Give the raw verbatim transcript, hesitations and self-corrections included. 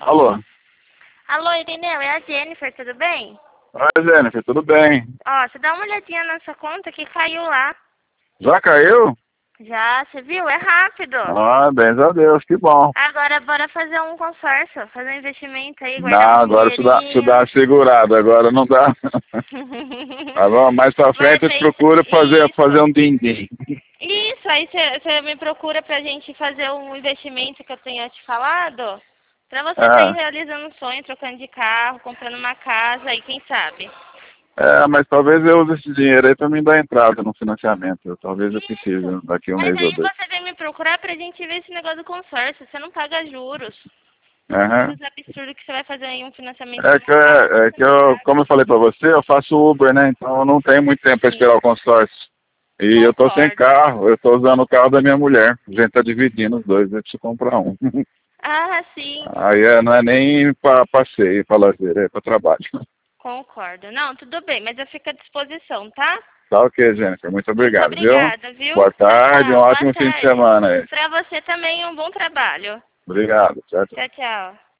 Alô? Alô, Irineu, é a Jennifer, tudo bem? Oi, Jennifer, tudo bem? Ó, você dá uma olhadinha na sua conta que caiu lá. Já caiu? Já, você viu? É rápido. Ah, bem a Deus, que bom. Agora bora fazer um consórcio, fazer um investimento aí, Não, guardar um agora te dá, te dá dinheirinho. uma segurada, agora não dá. Tá bom, mais pra Bora frente eu te pensar... procuro fazer, fazer Isso. um din-din. Isso, aí você me procura pra gente fazer um investimento que eu tenha te falado. Pra você estar aí Ah, realizando um sonho, trocando de carro, comprando uma casa aí, quem sabe? é, mas talvez eu use esse dinheiro aí pra me dar entrada no financiamento. Eu, talvez eu precise Isso. daqui a um Mas mês ou aí dois. você vem me procurar pra gente ver esse negócio do consórcio. Você não paga juros. Aham. Juros absurdos que você vai fazer aí um financiamento É de que, um carro. é, é que eu, como eu falei pra você, eu faço Uber, né? Então eu não tenho muito tempo pra esperar Sim, o consórcio. E eu tô sem concordo. carro, eu tô usando o carro da minha mulher. A gente tá dividindo os dois, eu preciso comprar um. Ah, sim, Aí é, não é nem para passeio, para lazer, é para trabalho. concordo. Não, tudo bem, mas eu fico à disposição, tá? Tá ok, Jennifer. Muito Muito obrigado, viu? obrigada, viu? Boa Tchau, tarde, um tchau. Boa ótimo fim de tarde. semana aí. Pra você também um bom trabalho. Obrigado. Tchau, tchau. Tchau, tchau.